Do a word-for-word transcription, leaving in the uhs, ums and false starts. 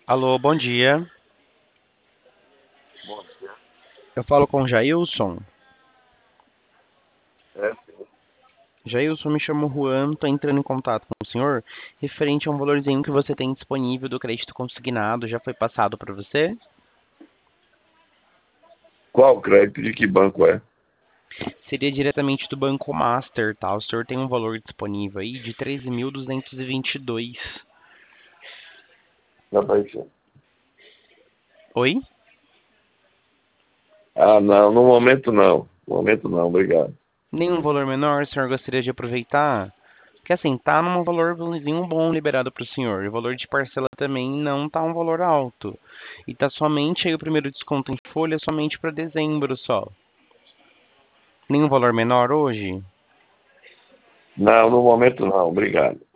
Alô, bom dia. Bom dia. Eu falo com o Jailson. É, sim. Jailson, me chamo Juan, tô entrando em contato com o senhor referente a um valorzinho que você tem disponível do crédito consignado. Já foi passado para você? Qual crédito de que banco é? Seria diretamente do Banco Master, tá? O senhor tem um valor disponível aí de treze mil duzentos e vinte e dois. Na Bahia. Oi? Ah, não, no momento não. No momento não, obrigado. Nenhum valor menor, o senhor gostaria de aproveitar? Porque assim, tá num valorzinho bom liberado para o senhor. E o valor de parcela também não tá um valor alto. E tá somente aí o primeiro desconto em folha somente para dezembro só. Nenhum valor menor hoje? Não, no momento não, obrigado.